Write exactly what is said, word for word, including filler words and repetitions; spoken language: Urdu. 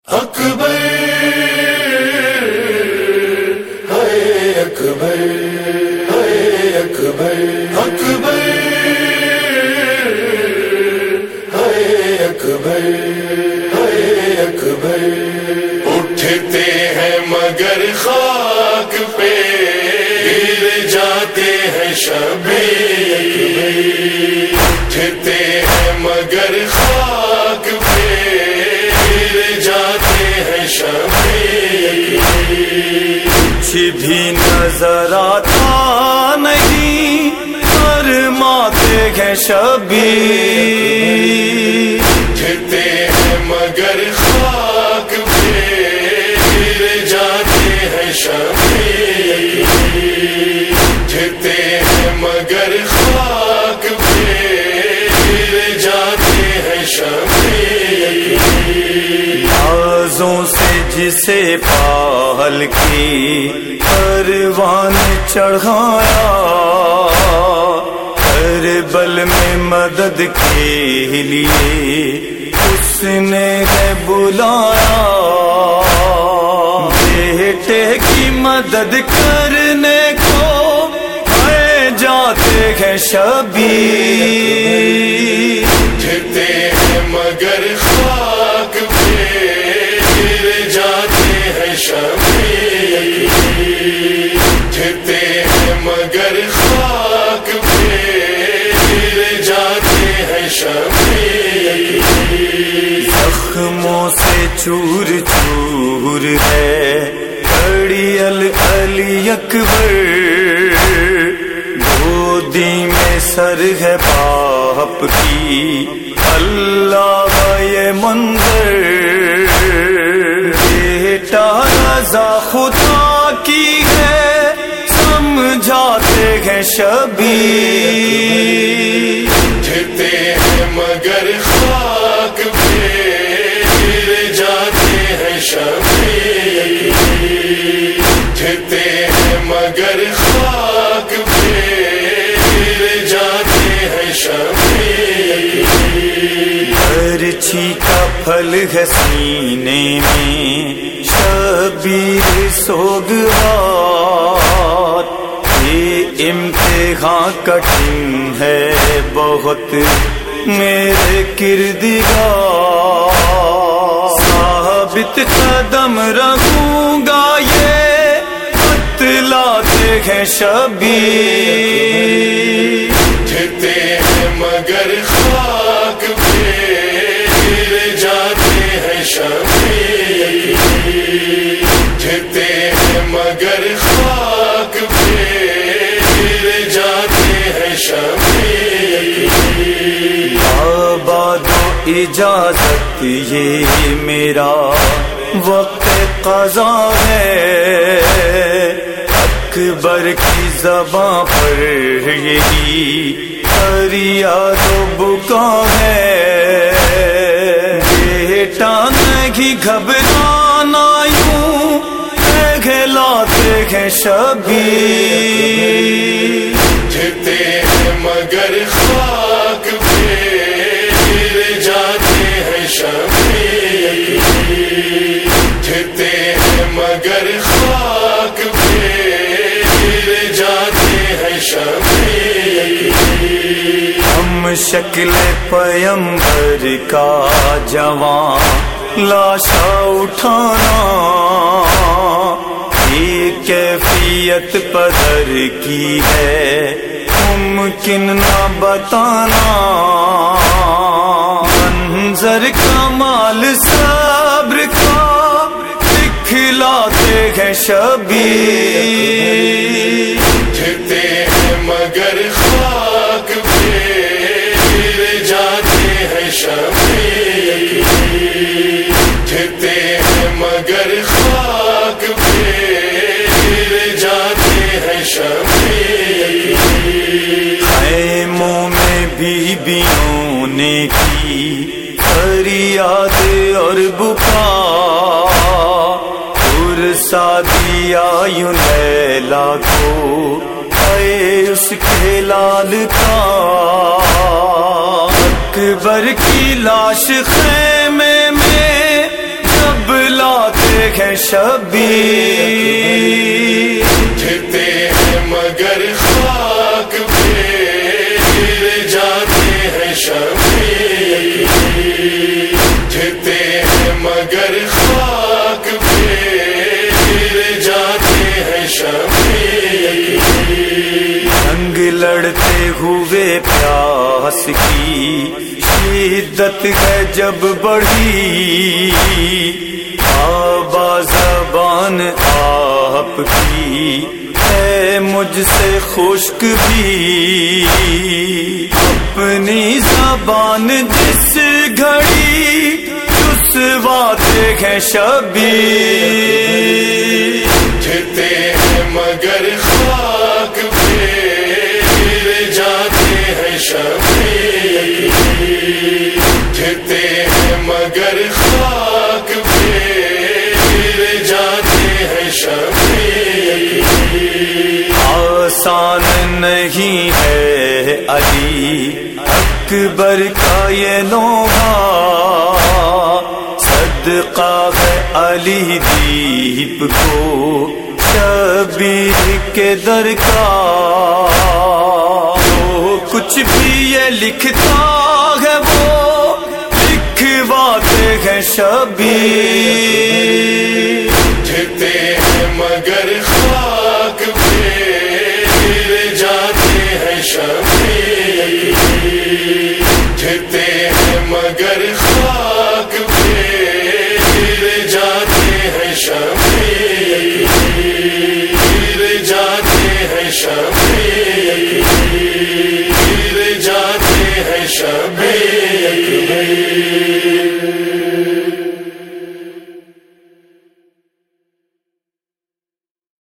اکبر ہے اکبر ہے اکبر اکبر ہے اکبر ہے اکبر اٹھتے ہیں مگر خاک پہ گر جاتے ہیں شبیر اٹھتے ہیں مگر خاک پہ گر جاتے ہیں شبیر کچھ بھی نظر آتا نہیں فرماتے ہیں شبیر اٹھتے ہیں مگر خاک پہ گر جاتے ہیں شبیر اٹھتے ہیں مگر خاک پہ گر جاتے ہیں شبیر بازوں سے جسے پال کی پروان چڑھایا کربل میں مدد کے لیے اس نے ہے بلایا بیٹے کی مدد کرنے کو آئے جاتے ہیں شبیر اٹھتے ہیں مگر خاک پہ گر جاتے ہیں شبیر اٹھتے ہیں مگر خاک پہ گر جاتے ہیں شبیر زخموں سے چور چور ہے کڑیل علی اکبر گودی میں سر ہے باپ کی اللہ یہ منظر بیٹا رضا خدا کی ہے سمجھاتے ہیں شبیر اٹھتے ہیں مگر خاک پہ گر جاتے ہیں شبیر اٹھتے ہیں مگر خاک پہ گر جاتے ہیں شبیر برچھی کا پھل ہے سینے میں شبیر سوگوار یہ امتحان کٹھن ہے بہت میرے کردگار ثابت قدم رہوں گا یہ بتلاتے ہیں شبیر اٹھتے ہیں مگر خاک پہ گر جاتے ہیں شبیر اٹھتے ہیں مگر خاک پہ گر جاتے ہیں شبیر آباد و اجازت یہ میرا وقت قضا ہے اکبر کی زباں پر یہی فریاد و بکا ہے بیٹا نہیں گھبرانا یوں کہلاتے ہیں شبیر اٹھتے ہیں مگر خاک پہ گر جاتے ہیں شبیر اٹھتے ہیں مگر خاک پہ گر جاتے ہیں شبیر ہم شکل پیمبر کا جوان لاشا اٹھانا یہ کیفیت پدر کی ہے ممکن نہ بتانا منظر کمال صبر کا دکھلاتے ہیں شبیر اٹھتے ہیں مگر خاک پہ گر جاتے ہیں شبیر اٹھتے ہیں مگر خاک پہ گر جاتے ہیں شبیر خیموں میں بیویوں نے کی فریاد اور بکا پرسا دیا یوں لیلا کو اے اس کے لال کا اکبر کی لاش خیمے میں جب شبیر، اٹھتے ہیں مگر خاک پہ گر جاتے ہیں شبیر، اٹھتے ہیں مگر خاک پہ گر جاتے ہیں شبیر، جنگ لڑتے ہوئے پیاس کی شدت ہے جب بڑھی، آبا زبان آپ کی ہے مجھ سے خشک بھی، اپنی زبان جس گھڑی چسواتے ہیں شبیر، اٹھتے ہیں مگر خاک پہ گر جاتے ہیں شبیر، اٹھتے ہیں مگر خاک پہ گر جاتے ہیں شبیر، آسان نہیں ہے علی اکبر کا یہ نوحہ، صدقہ ہے علی دیپ کو شبیر کے در کا، جو کچھ بھی یہ لکھتا ہے وہ لکھواتے ہیں شبیر، اٹھتے ہیں مگر خاک پہ گر جاتے ہیں شبیر،